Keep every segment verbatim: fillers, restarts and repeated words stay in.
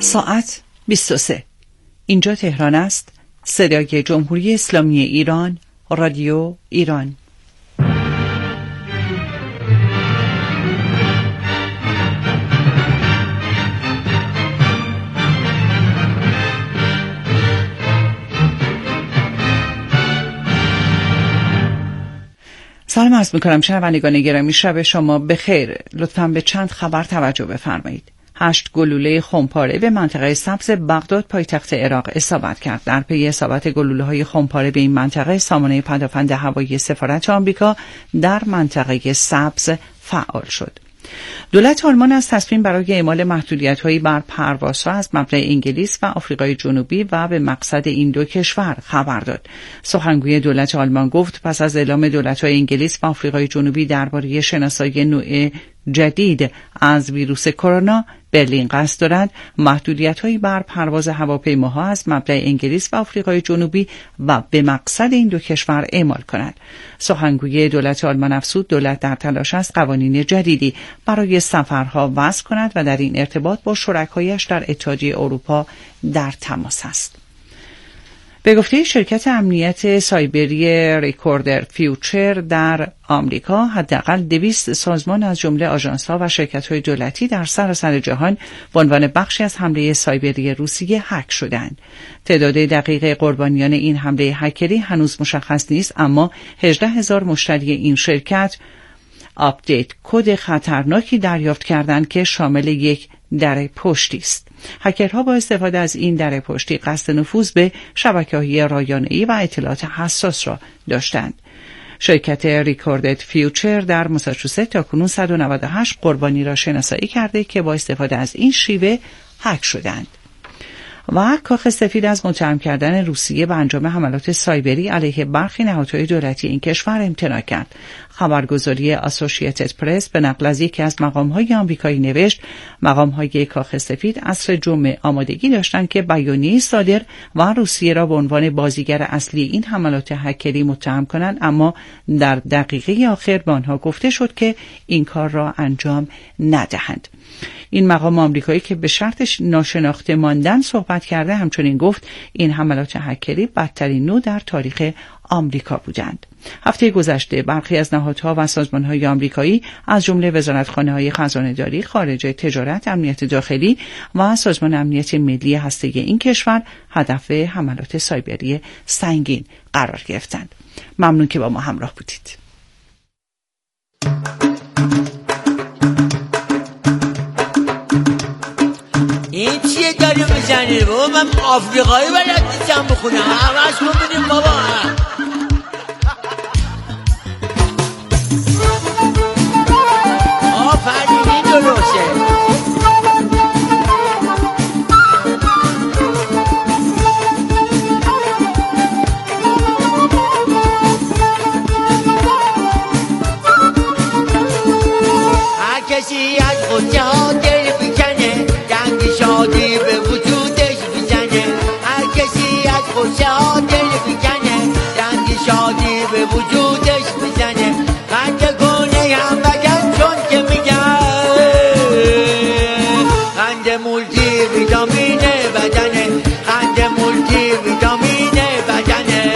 ساعت بیست و سه. اینجا تهران است. صدای جمهوری اسلامی ایران، رادیو ایران. سلام عرض می‌کنم شنوندگان گرامی، شب شما بخیر. لطفاً به چند خبر توجه بفرمایید. هشت گلوله خمپاره به منطقه سبز بغداد پایتخت عراق اصابت کرد. در پی اصابت گلوله‌های خمپاره به این منطقه، سامانه پدافند هوایی سفارت آمریکا در منطقه سبز فعال شد. دولت آلمان از تصمیم برای اعمال محدودیت‌هایی بر پروازها از مبدأ انگلیس و آفریقای جنوبی و به مقصد این دو کشور خبر داد. سخنگوی دولت آلمان گفت پس از اعلام دولت‌های انگلیس و آفریقای جنوبی درباره شناسایی نوع جدید از ویروس کرونا، برلین قصد دارد محدودیت‌هایی بر پرواز هواپیماها از مبدأ انگلیس و آفریقای جنوبی و به مقصد این دو کشور اعمال کند. سخنگوی دولت آلمان افزود دولت در تلاش است قوانین جدیدی برای سفرها وضع کند و در این ارتباط با شرکایش در اتحادیه اروپا در تماس است. به گفته شرکت امنیت سایبری ریکوردر فیوچر در آمریکا، حداقل دویست سازمان از جمله آژانس‌ها و شرکت‌های دولتی در سراسر جهان به عنوان بخشی از حمله سایبری روسیه هک شدند. تعداد دقیق قربانیان این حمله هکری هنوز مشخص نیست، اما هجده هزار مشتری این شرکت آپدیت کد خطرناکی دریافت کردند که شامل یک در پشتی است. هکرها با استفاده از این در پشتی قصد نفوذ به شبکه‌های رایانه‌ای و اطلاعات حساس را داشتند. شرکت ریکوردد فیوچر در ماساچوست تاکنون صد و نود و هشت قربانی را شناسایی کرده که با استفاده از این شیوه هک شدند. و کاخ سفید از متهم کردن روسیه به انجام حملات سایبری علیه برخی نهادهای دولتی این کشور امتناع کرد. خبرگزاری اسوسییتد پرس به نقل از یکی از مقام‌های آمریکایی نوشت مقام‌های کاخ سفید عصر جمعه آمادگی داشتند که بیانیه‌ای صادر و روسیه را به عنوان بازیگر اصلی این حملات هکری متهم کنند، اما در دقیقه آخر به آنها گفته شد که این کار را انجام ندهند. این مقام آمریکایی که به شرط ناشناخته ماندن صحبت کرده همچنین گفت این حملات هکری بدترین نوع در تاریخ آمریکا بودند. هفته گذشته برخی از نهادها و سازمان‌های آمریکایی از جمله وزارتخانه‌های خزانه‌داری، خارجه، تجارت، امنیت داخلی و سازمان امنیت ملی هسته این کشور هدف حملات سایبری سنگین قرار گرفتند. ممنون که با ما همراه بودید. این چیه داری میزنی بابا؟ من آفریقایی بلد نیستم بخونم. عوض کن ببینیم بابا. آفرین، این درسته. هر کسی از خودشه ها دل بکنه، دنگ شادی به وجودش بزنه. هر کسی از خودشه ها دل بکنه، دنگ شادی به وجودش بزنه. خنده کنه هم بگن چون که میگن خنده مولتی ویتامین بدنه. خنده مولتی ویتامین بدنه.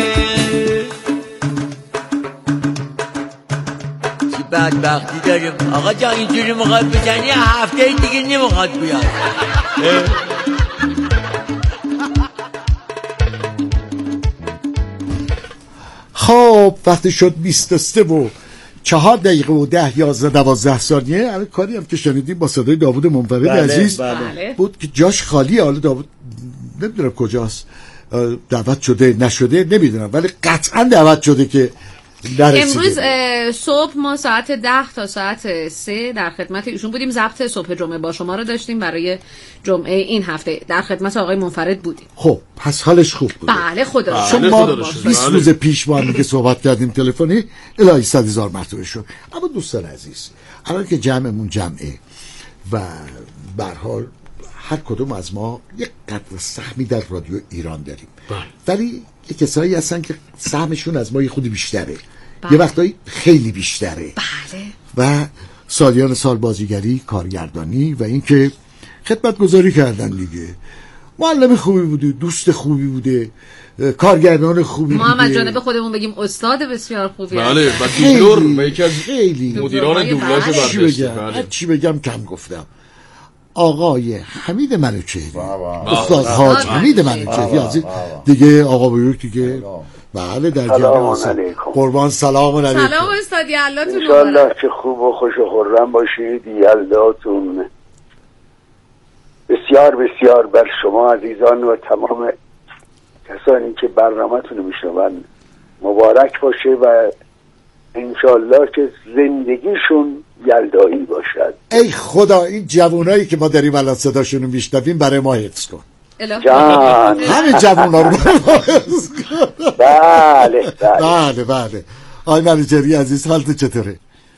چی بدبختی داریم آقا جان، اینجوری مقاد بزنی هفته دیگه نمیخواد بیاد. خب وقتی شد بیست و سه و چهار دقیقه و ده یازده دوازده ثانیه. الان کاری هم که شنیدیم با صدای داوود منفرد بله، عزیز بله. بود که جاش خالیه. حالا داوود نمیدونم کجاست، دعوت شده نشده نمیدونم، ولی قطعا دعوت شده که امروز صبح ما ساعت ده تا ساعت سه در خدمت ایشون بودیم. ضبط صبح جمعه با شما رو داشتیم برای جمعه این هفته. در خدمت آقای منفرد بودیم. خب پس حالش خوب بود؟ بله خدا رو شکر. ما بیست روز پیش با هم دیگه صحبت کردیم تلفنی، الهی صد هزار مرتبه شد. اما دوستان عزیز، الان که جمعمون جمعه و به هر حال هر کدوم از ما یک قدر سهمی در رادیو ایران داریم، ولی یه کسایی هستن که سهمشون از ما یه خودی بیشتره، بله. یه وقتایی خیلی بیشتره، بله. و سالیان سال بازیگری، کارگردانی و اینکه خدمت گذاری کردن دیگه. معلم خوبی بوده، دوست خوبی بوده، کارگردان خوبی بوده. ما هم جانب خودمون بگیم استاد بسیار خوبی. بله، و دوبلور و یکی از خیلی مدیران دوبلاژ برجسته. بله. چی بگم کم گفتم. آقای حمید منوچهری، استاد حاج حمید منوچهری عزیز دیگه، آقا بزرگ دیگه. بله در سلام علیکم. قربان سلام علیکم. سلام استاد، یلداتون ان شاءالله که خوب و خوش و خرم باشید. یلداتون بسیار بسیار بر شما عزیزان و تمام کسانی که برنامه‌تون رو میشنون مبارک باشه و ان شاءالله که زندگیشون یلدایی باشد. ای خدا این جوانایی که ما داریم الان صداشون رو میشنویم برای ما حفظ کن جان. همه جوانا رو برای ما حفظ کن. بله بله بله بله. آی منوچهری عزیز حالت چطوره؟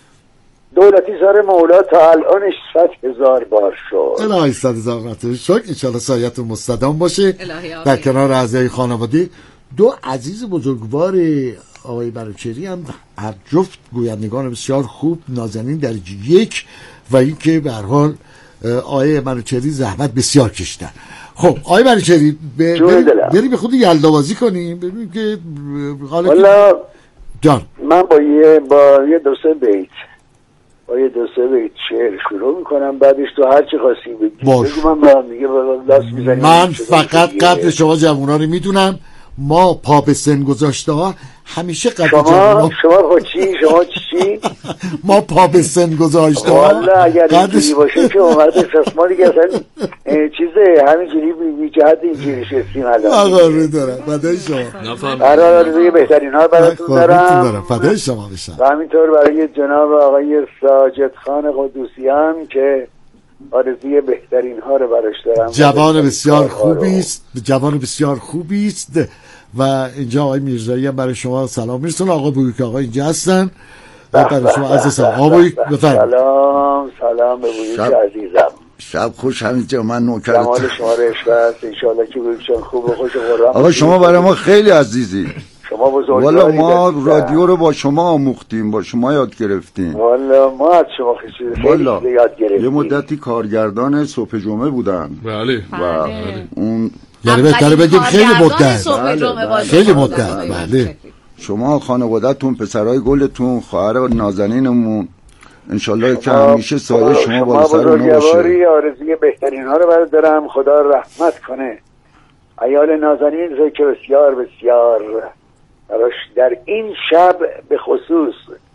دولتی زار مولا تا الانش صد هزار بار شد. الهی صد هزار مرتبه شکر. انشالله سایتون مستدام باشه در کنار اعضای خانواده. دو عزیز بزرگوار آقای منوچهری هم هر جفت گویندگان بسیار خوب، نازنین درجه یک، و اینکه به هر حال آقای منوچهری زحمت بسیار کشیدن. خب آقای منوچهری بریم به خود یلدابازی کنیم ببینیم که والا جان من با یه با یه دو سه بیت با یه دو سه بیت شعر شروع میکنم، بعدش تو هر چی خواستی بگی بگو. من با هم دیگه دست میزنیم. من فقط قدر شما جوونا رو میدونم. ما پا به سن گذاشته ها همیشه قدر شما جوونا شما خود چی؟ شما چی؟ ما پا به سن گذاشته ها والا اگر اینجوری باشه که اومده ساس ما دیگه اصلا چیزه همینجوری بی جهت اینجوری شستیم الان. آقا رو دارم فدای شما. برای آرزوی بهترین ها براتون دارم. فدای شما بشم. و همینطور برای جناب آقای ساجد خان قدوسیان که آرزوی بهترین ها رو براش دارم. جوان بسیار خوبی است، جوان بسیار خوبی است. و اینجا آقای میرزایی هم برای شما سلام میرسون. آقا بویک آقا اینجا هستن و برای شما عزیز سلام. آقا بویک بفرمایید. سلام سلام به بویک عزیزم. شب خوش. همینجا من نوکرتم. جمال شما رو اشوست انشالله که بویکشان خوب و خوش و خرم. آقا شما برای ما خیلی عزیزی. شما بزرگواری. والا ما رادیو رو با شما آموختیم، با شما یاد گرفتیم. والا ما از شما خیلی خیلی یاد گرفتیم. یه مدتی کارگردان صبح جمعه بودن. بله. و اون یعنی بهتره بگیم خیلی مدت. بله خیلی مدت. بله. شما خانواده‌تون، پسرای گلتون، خواهر نازنینمون انشالله که همیشه سایه شما بالا سر ما باشه. آرزوی بهترین ها رو برات دارم. خدا رحمت کنه عیال نازنین رو که بسیار بسیار براش در این شب به خصوص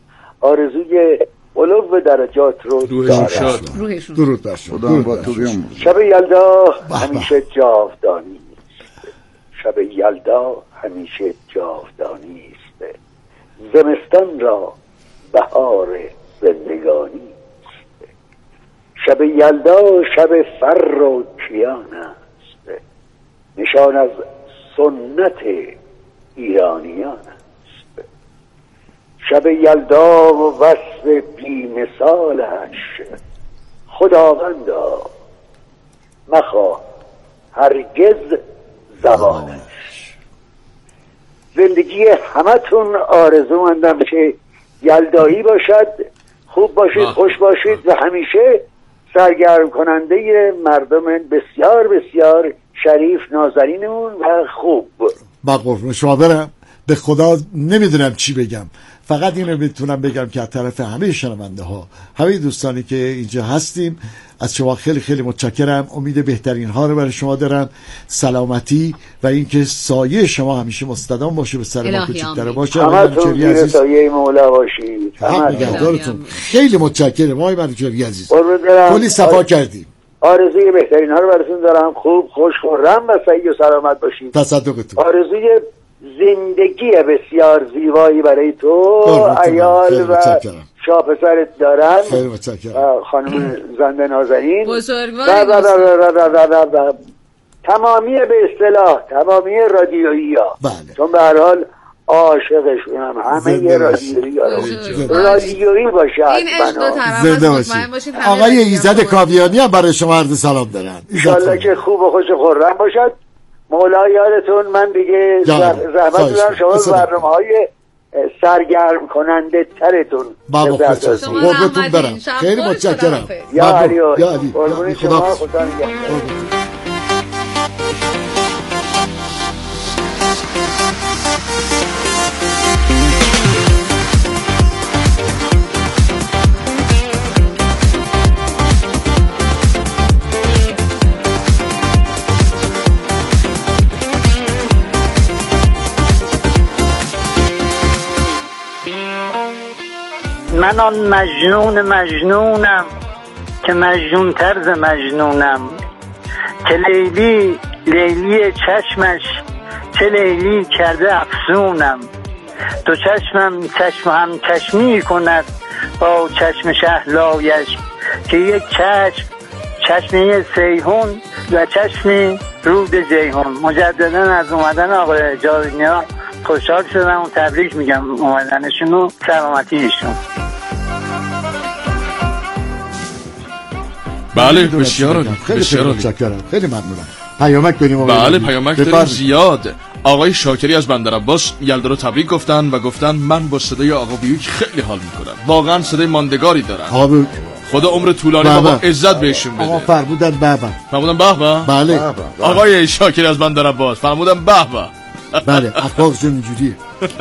آرزوی علو درجات رو دارم. درود بر شما. خدا با تو بیام. شب یلدا همیشه جاودانی است. شب یلدا همیشه جاودانی است. زمستان را بهار زندگانی است. شب یلدا شب فر و کیان است. نشان از سنت ایرانیان است. شب یلدا و وصف بی مثالش خداوندا مخواه هرگز زبانش. زندگی همتون آرزومندم که یلدایی باشد، خوب باشید، خوش باشید و همیشه سرگرم کننده مردم بسیار بسیار شریف نازنینمون و خوب. با قربون شما برم. به خدا نمیدونم چی بگم، فقط اینو میتونم بگم که از طرف همه شنونده ها، همه دوستانی که اینجا هستیم، از شما خیلی خیلی متشکرم. امید بهترین ها رو برای شما دارم، سلامتی و اینکه سایه شما همیشه مستدام باشه، به سر ما کوچیک‌تر باشه. همتون زیر سایه مولا باشید. همتون خیلی متشکرم آقای منوچهری عزیز. کلی صفا کردیم. آرزوی بهترین ها رو براتون دارم. خوب خوش خرم و سعید و سلامت باشید. تصدقتون. آرزوی زندگی بسیار زیبایی برای تو، عیال و شاپسرت دارم. خیلی متشکرم. خانم زنده نازنین بزرگواری تمامی به اصطلاح تمامی رادیویی ها. بله. چون به هر حال عاشقشونم همه یه رادیویی ها. رادیویی باشه. این عشق دو طرف زنده باشید. آقای ایزد کاویانی هم برای شما عرض سلام دارن. انشالله که خوب و خوش و خرم باشد. مولا یادتون من دیگه زحمت دارم شما برنامه های سرگرم کننده ترتون. بابا خودتون قربتون برم، خیلی متشکرم. یا علی یا علی قربون شما، خدا نگهدار. من آن مجنون مجنونم که مجنون طرز مجنونم، که لیلی لیلی چشمش چه لیلی کرده افسونم. تو چشمم چشم هم چشمی کند با چشم شهلایش، که یک چشم چشمی سیهون و چشمی رود جیهون. مجددا از اومدن آقای جاویدنیا خوشحال شدم و تبریک میگم اومدنشون و سلامتیشون. بله بسیار خیلی خیلی متشکرم، خیلی ممنونم. پیامک بریم. بله پیامک داریم زیاد. آقای شاکری از بندر عباس یلدا رو تبریک گفتن و گفتن من با صدای آقا بیوک خیلی حال میکنم، واقعا صدای ماندگاری دارن. آقا خدا عمر طولانی بابا عزت بهشون بده. آقا فرمودن بابا فرمودن بابا بله. آقای شاکری از بندر عباس فرمودن بابا. بله اخلاق جون اینجوریه.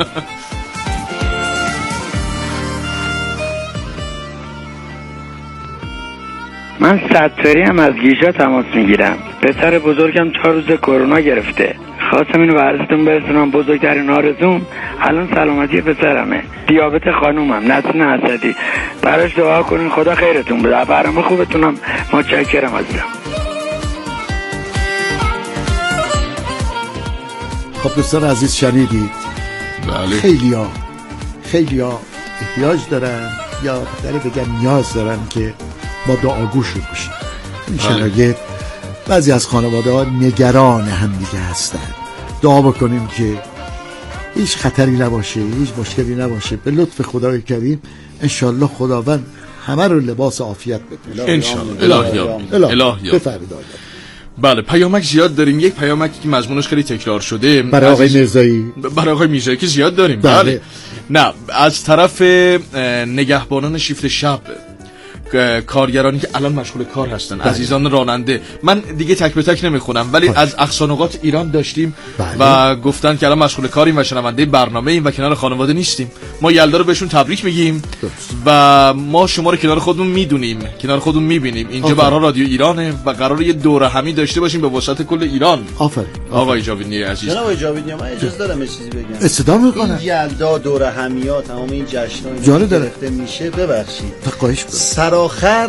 من ستاری هم از گیشا تماس میگیرم. پسر بزرگم چهار روز کرونا گرفته. خواستم اینو به عرضتون برسونم. بزرگترین آرزوم الان سلامتی پسرمه. دیابت خانومم نسرین اسدی. براش دعا کنین خدا خیرتون بده. برنامه خوبتونم متشکرم عزیزم. خب دوستان عزیز شنیدید. بله. خیلیا خیلیا احتیاج دارن یا بهتره بگم نیاز دارن که ما دعاگوشون باشیم. این شرایط بعضی از خانواده ها نگران هم دیگه هستن. دعا بکنیم که هیچ خطری نباشه، هیچ مشکلی نباشه. به لطف خدای کریم انشالله خداوند همه رو لباس عافیت بده انشالله. الهی الهی بفرمایید. بله پیامک زیاد داریم. یک پیامکی که مضمونش خیلی تکرار شده برای آقای میرزایی، برای آقای میرزایی که زیاد داریم. بله. بله نه از طرف نگهبانان شیفت شب، کارگرانی که الان مشغول کار هستن، بله. عزیزان راننده، من دیگه تک به تک نمیخونم ولی بله. از اقصانقاط ایران داشتیم بله. و گفتن که الان مشغول کاریم و شنونده برنامه ایم و کنار خانواده نیستیم. ما یلدا رو بهشون تبریک میگیم و ما شما رو کنار خودمون میدونیم، کنار خودمون میبینیم. اینجا برای رادیو ایرانه و قراره یه دوره همی داشته باشیم به وسعت کل ایران. آفرین آقای جاویدنی عزیز. جناب آقای جاویدنی من اجازه دارم یه چیزی بگم. استفاده میکنم. این یلدا دوره همیات تمام این جشن‌ها گرفته میشه. ببخشید تقایش آخر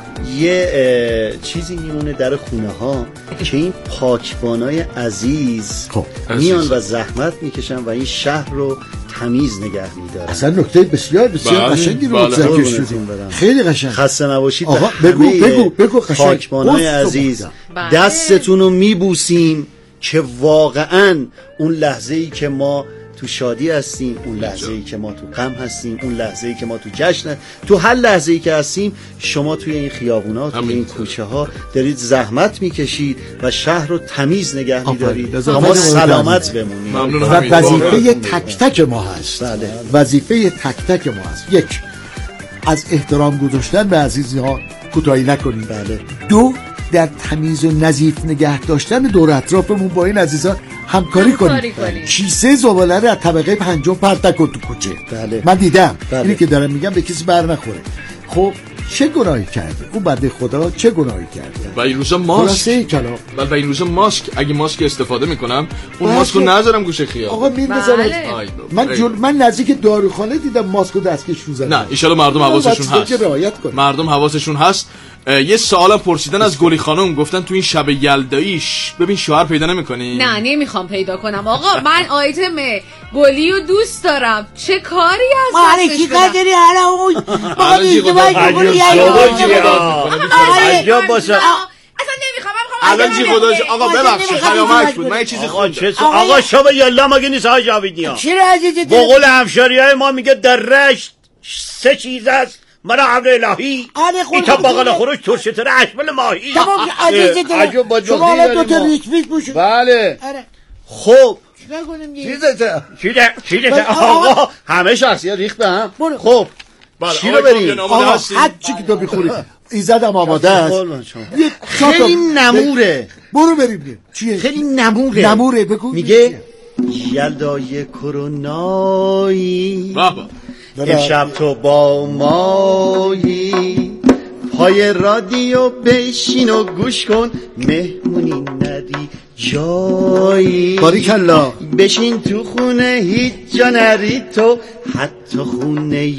یه چیزی میمونه در خونه ها که این پاکبانای عزیز خب. میان و زحمت میکشن و این شهر رو تمیز نگه میدارن. اصلا نکته بسیار بسیار قشنگی رو ذکر شدیم. خیلی قشنگ. خسته نباشید. آقا بگو بگو بگو قشنگ. پاکبانای عزیز دستتون رو میبوسیم که واقعا اون لحظه‌ای که ما تو شادی هستیم، اون لحظه‌ای که ما تو غم هستیم، اون لحظه‌ای که ما تو جشن، تو هر لحظه‌ای که هستیم شما توی این خیابونا، توی این کوچه ها دارید زحمت میکشید و شهر رو تمیز نگه می‌دارید. ما سلامت بمونیم. و وظیفه تک تک ما هست. بله. وظیفه تک تک ما هست. یک، از احترام گذاشتن به عزیزها کوتاهی نکنیم. بله. دو، در تمیز و نظیف نگه داشتن دور اطرافمون با این عزیزان همکاری کنیم. کیسه زباله رو از طبقه پنجم پرت نکن تو کوچه. بله. من دیدم. بله. اینی که دارم میگم به کسی بر نخوره. خب چه گناهی کرده اون بنده خدا؟ چه گناهی کرده؟ و این روزا ماسک و این روزا ماسک اگه ماسک استفاده میکنم اون ماسکو نذارم گوشه خیابون. آقا میذارم. من جل... من نزدیک داروخانه دیدم ماسکو دستکش رو زدن. نه ان شاء الله مردم حواسشون هست. مردم حواسشون هست. یه سوالم پرسیدن از گلی خانم، گفتن تو این شب یلداییش ببین شوهر پیدا نمی‌کنی؟ نه نمیخوام پیدا کنم آقا. من آیتم گلی رو دوست دارم. چه کاری از دستش بدم؟ ما داری حالا اون ما دیگه باید گلی عجب باشه. اصلا نمیخوام. الان جی خداش آقا ببخشید پیامک بود. من یه چیزی خوندم. آقا شب یلدا مگه نیست آقا جاویدنیا؟ چرا عزیزت؟ به قول همشریای ما میگه در رشت سه چیز است. مرا عبد الهی ایتا باقل خروش ترشتر اشبال ماهی. تمام عزیزت شما الان دو تا ریک بیک بوشون. بله. خب چیکار کنم دیگه؟ چیزته چیزته چیزته آقا همه شخصیت ریخت به هم. خب چی رو بریم؟ آقا هر چی که تو بخوری ایزدم آماده است. خیلی نموره. برو بریم. چیه؟ خیلی نموره. نموره بگو. میگه یلدای کرونایی امشب تو با مایی پای رادیو بشین و گوش کن مهمونی ندی جایی باریکلا بشین تو خونه هیچ جا نری تو حتی خونه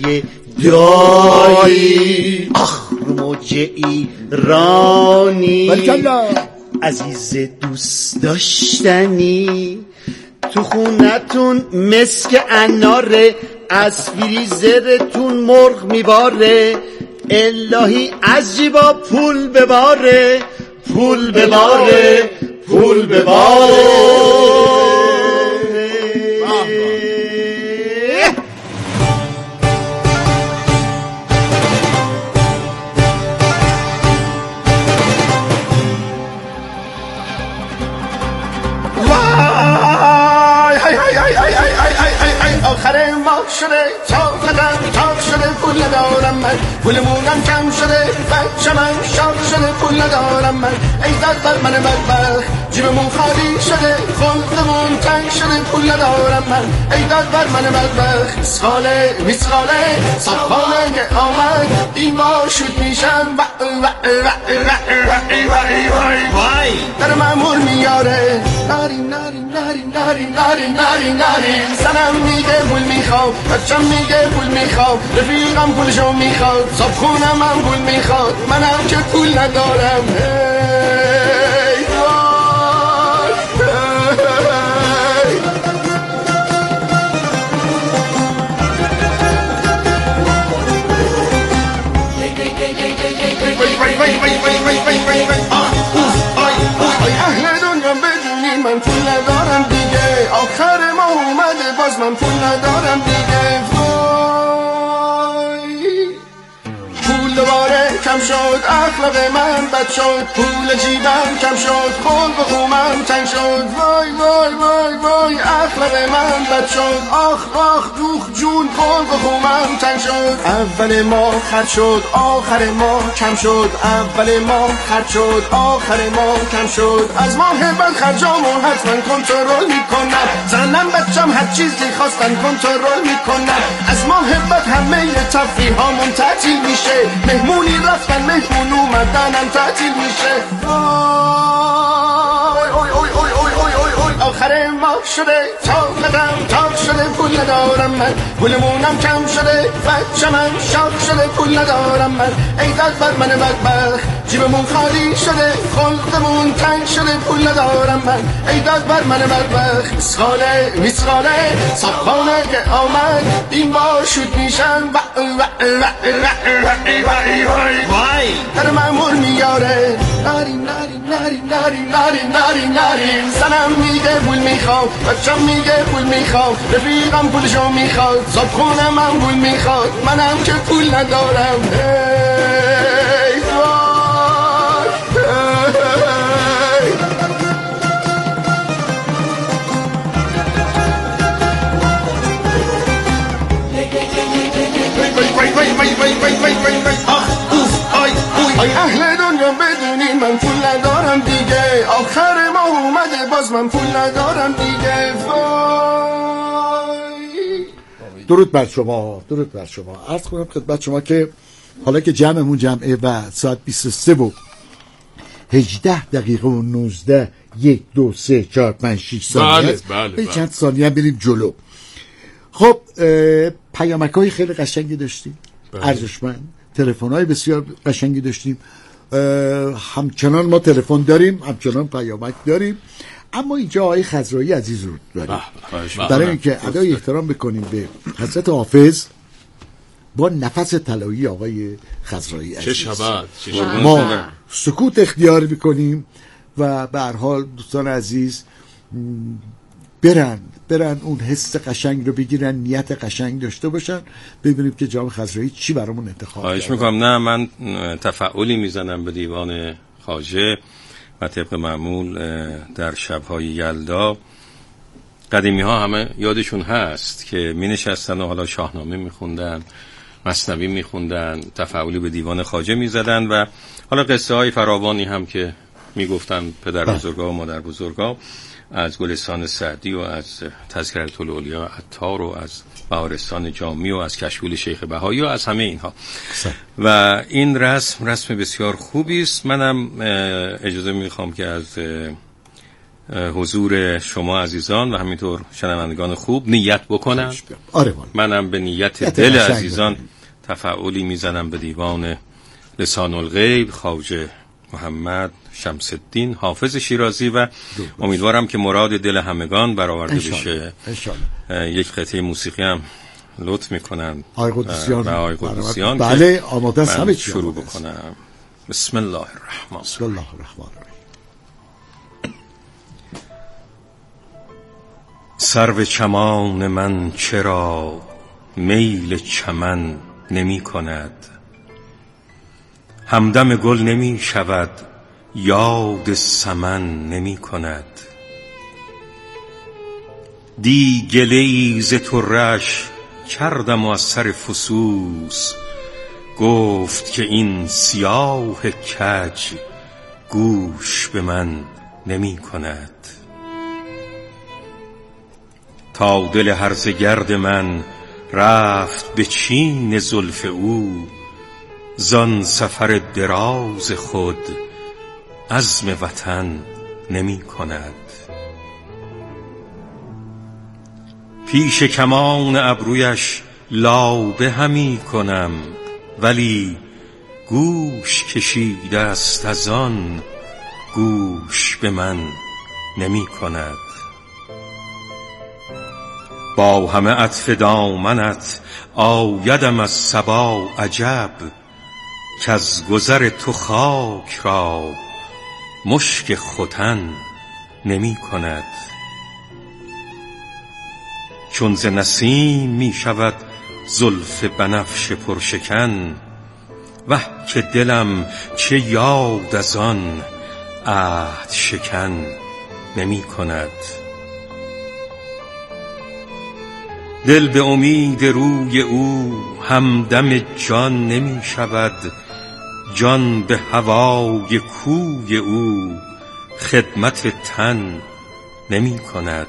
دایی آخ رو موج ایرانی باریکلا عزیز دوست داشتنی تو خونتون مسک اناره از فریزرتون مرغ میباره الهی از جیبا پول بباره پول بباره پول بباره آخر ما شده تا قدم تا شده پول ندارم من پولمونم کم شده بچه من شاد شده پول ندارم من ای داد بر من بدبخت جیبمون خالی شده خلقمون تنگ شده پول ندارم من ای داد بر من بدبخت مسخاله مسخاله صفحانه که آمد این ما شد میشن وای در مامور میاره ناری ناری ناری ناری ناری ناری ناری سنم میگه پول میخوام بچم میگه پول میخوام رفیقم پولشو میخواد صاحب خونم هم پول میخواد منم که پول ندارم هی وای اهل دنیا بدونی من پول ندارم دیگه آخر ما اومده باز من پول ندارم دیگه وای پول دوباره کم شد اخلاق من بد شد پول جیبم کم شد خلق خومم تنگ شد وای وای وای وای اخلاق من بد شد آخ آخ دوخ جون خلق خومم تنگ شد اول ما خرج شد آخر ما کم شد اول ما خرج شد آخر ما کم شد از ماه بعد خرجامو حتما کنترل میکنم زنم بچم هر چیزی خواستن کنترل میکنم از ماه بعد همه تفریحامون تعطیل میشه مهمونی رفتن مهمون اومدنم تعطیل میشه وای اوی اوی اوی اوی اوی اوی اوی آخر ما شده تا قدم تا شده پول ندارم من پولمونم کم شده بچه من شاد شده پول ندارم من ای داد بر من بدبخت جیبمون خالی شده خلقمون تنگ شده پول ندارم من ای داد بر من بدبخت مسخاله مسخاله صفحانه که آمد این با شد میشن وای در مامور میاره ناری ناری ناری ناری ناری ناری ناری زنم میگه پول میخوام بچم میگه پول میخوام رفیقم پولشو میخواد صاحب خونم هم پول میخواد منم که پول ندارم هی وای آی اهل دنیا بدونی من پول ندارم دیگه آخر ما اومده باز من پول ندارم دیگه وای درود بر شما درود بر شما عرض کنم خدمت شما که حالا که جمعمون جمعه و ساعت بیست و سه و هجده دقیقه و نوزده یک دو سه چهار پنج شش ثانیه بله بله چند ثانیه بریم جلو. خب پیامک های خیلی قشنگی داشتیم ارزشمند تلفن های بسیار قشنگی داشتیم همچنان ما تلفن داریم همچنان پیامک داریم اما اینجا آقای خضرایی عزیز رو داریم برای اینکه ادای احترام بکنیم به حضرت حافظ با نفس طلایی آقای خضرایی عزیز چه شبت ما سکوت اختیار بکنیم و به هر حال دوستان عزیز برن برن اون حس قشنگ رو بگیرن نیت قشنگ داشته باشن ببینیم که جناب خضرایی چی برامون انتخاب کرده. خواهش میکنم. نه من تفعولی میزنم به دیوان خواجه و طبق معمول در شب‌های یلدا قدیمی ها همه یادشون هست که می نشستن و حالا شاهنامه می خوندن، مثنوی می خوندن، تفاعلی به دیوان خواجه می زدن و حالا قصه های فراوانی هم که می گفتن پدر بزرگا و مادر بزرگا، از گلستان سعدی و از تذکرة الاولیا عطار و از بهارستان جامی و از کشکول شیخ بهایی و از همه اینها. و این رسم رسم بسیار خوبی است. منم اجازه میخوام که از حضور شما عزیزان و همینطور شنوندگان خوب نیت بکنم. آره منم به نیت دل عزیزان تفاعلی میزنم به دیوان لسان الغیب خواجه محمد شمس الدین حافظ شیرازی و امیدوارم که مراد دل همگان برآورده بشه. یک قطعه موسیقی هم لطف میکنن آقای قدوسیان. آقای قدوسیان بله آماده است، همه چی شروع بکنم. بسم الله الرحمن بسم الله الرحمن الرحیم. سرو چمان من چرا میل چمن نمی کند، همدم گل نمی شود یاد سمن نمی کند. دی گلی ز طره‌اش کردم و از سر فسوس، گفت که این سیاه کج گوش به من نمی کند. تا دل هرزه گرد من رفت به چین زلف او، زان سفر دراز خود عزم وطن نمی کند. پیش کمان ابرویش لابه همی کنم، ولی گوش کشیده است از آن گوش به من نمی کند. با همه عطف دامنت آیدم از صبا عجب، که از گذر تو خاک را مشک ختن نمی کند. چون ز نسیم می شود زلف بنفش پرشکن، وه که دلم چه یاد از آن عهد شکن نمی کند. دل به امید روی او همدم جان نمی شود، جان به هوای کوی او خدمت تن نمی کند.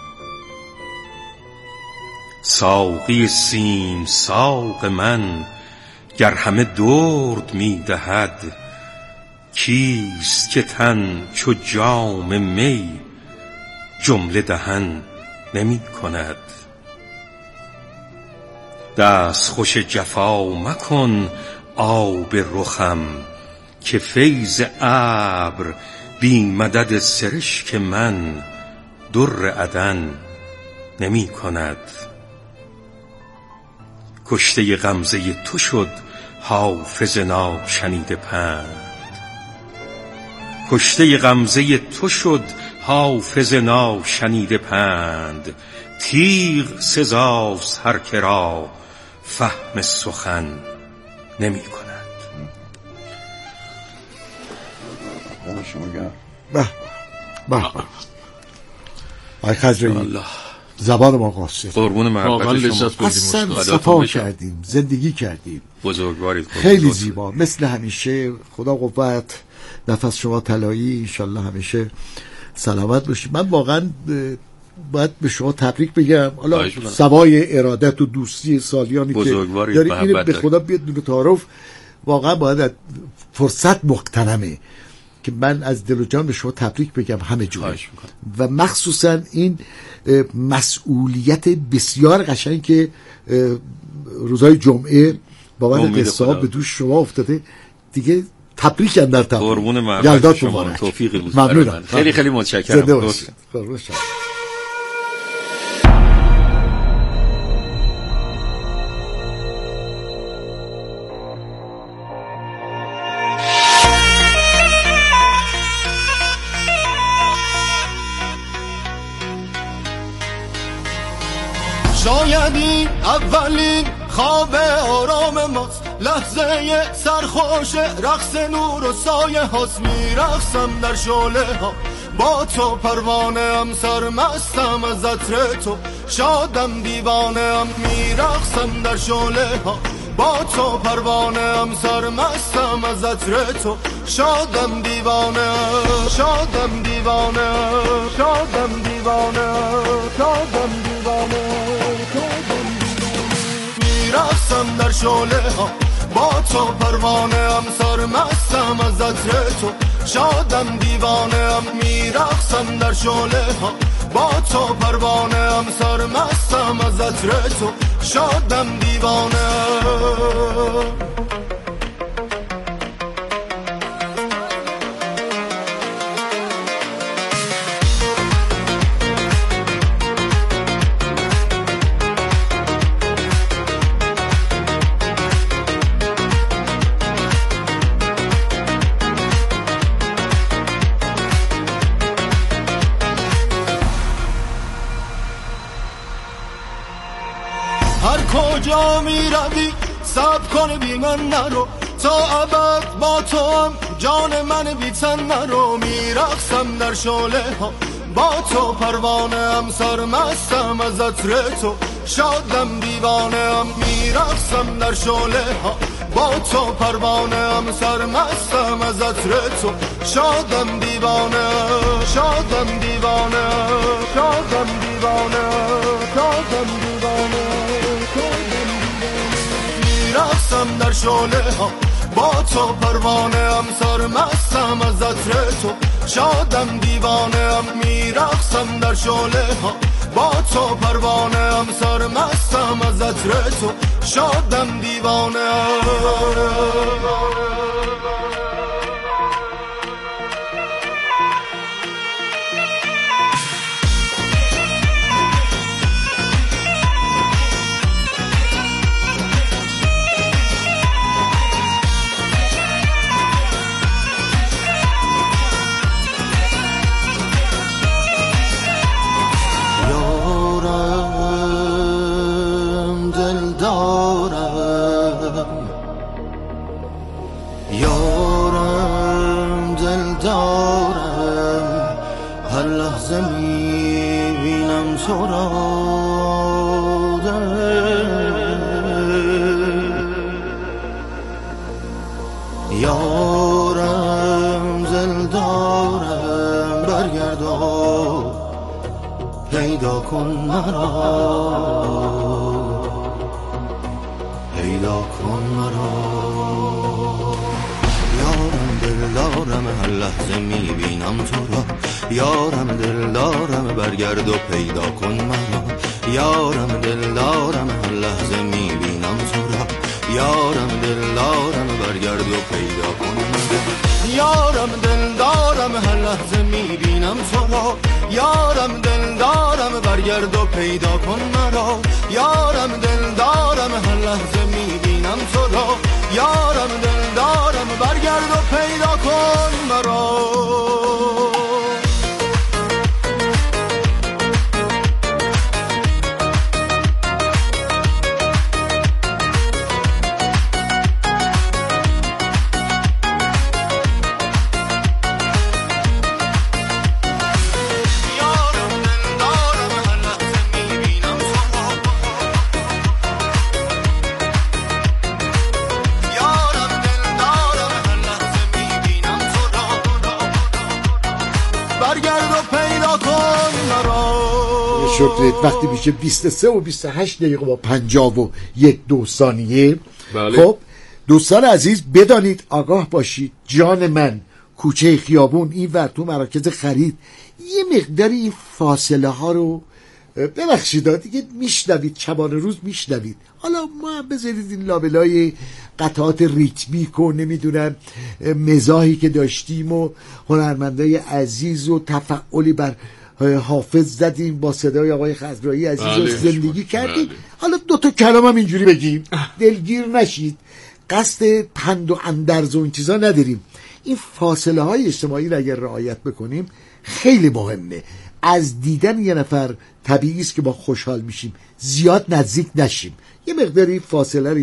ساقی سیم ساق من گر همه درد می دهد، کیست که تن چو جام می جمله دهن نمی کند. دست خوش جفا مکن آب رخم، که فیض ابر بی مدد سرشک من در عدن نمی کند. کشته غمزه تو شد حافظ ناشنیده پند، کشته غمزه تو شد حافظ ناشنیده پند. تیغ سزاست هر که را فهم سخن نمی کند. به به آی خضرایی زبان ما قاصر، قربون محبت شما. اصلا صفا کردیم، زندگی کردیم، بزرگوارید، خیلی زیبا مثل همیشه. خدا قوت، نفس شما طلایی، انشالله همیشه سلامت باشید. من واقعا باید به شما تبریک بگم، حالا سوای ارادت و دوستی سالیانی که داری، اینو به خدا بیاد دور تعارف. واقعا باید فرصت مغتنمه که من از دل و جان به شما تبریک بگم همه جوره، و مخصوصا این مسئولیت بسیار قشنگ که روزهای جمعه بابت قصه به دوش شما افتاده دیگه. تبریک اندر تبریک. قربون محبت شما، توفیقی روز برای خیلی خیلی متشکرم. شاید این اولین خواب آرام ماست، لحظه سرخوش رقص نور و سایه هاست. میرقصم در شعله ها با تو پروانه ام سرمستم از عطر تو شادم دیوانه ام میرقصم در شعله ها با تو پروانه ام سرمستم از عطر تو شادم دیوانه شادم دیوانه شادم دیوانه شادم دیوانه میرقصم در شعله ها با تو پروانه ام سرمستم از عطر تو شادم دیوانه ام میرقصم در شعله ها با تو پروانه ام سرمستم از عطر تو شادم دیوانه کجا می روی صبر کن بی من نرو تا ابد با تو هم جان من بی تن نرو میرقصم در شعله ها با تو پروانه ام سرمستم از عطر تو شادم دیوانه ام میرقصم در شعله ها با تو پروانه ام سرمستم از عطر تو شادم دیوانه شادم دیوانه شادم دیوانه شادم دیوانه میرقصم در شعله ها با تو پروانه ام سرمستم از عطر تو شادم دیوانه ام میرقصم در شعله ها با تو پروانه ام سرمستم از عطر تو شادم دیوانه یارم دلدارم برگرد و پیدا کن مرا پیدا کن مرا یارم دلدارم هر لحظه میبینم تو را یارم دلدارم برگرد و پیدا کن مرا یارم دلدارم هر لحظه میبینم تو را یارم دلدارم برگرد و پیدا کن یارم دلدارم هر لحظه میبینم تو را یارم دلدارم برگرد و پیدا کن مرا یارم دلدارم هر لحظه میبینم تو را یارم دلدارم برگرد و پیدا کن مرا شکرت. وقتی میشه بیست و سه و بیست و هشت دقیقه با پنجاه و یک دو ثانیه. بله. خب دوستان عزیز بدانید، آگاه باشید، جان من کوچه خیابون این ور تو مراکز خرید یه مقداری این فاصله ها رو ببخشید دیگه میشنوید، شبانه روز میشنوید. حالا ما بذارید این لابلای قطعات ریتمیک و نمیدونم مزاحی که داشتیم و هنرمندای عزیز و تفعالی بر حافظ زدیم با صدای آقای خضرایی عزیز بله. زندگی کردیم. بله. حالا دوتا کلام هم اینجوری بگیم دلگیر نشید، قصد پند و اندرز و این چیزا نداریم. این فاصله های اجتماعی رو اگر رعایت بکنیم خیلی مهمه. از دیدن یه نفر طبیعی است که با خوشحال میشیم، زیاد نزدیک نشیم، یه مقداری فاصله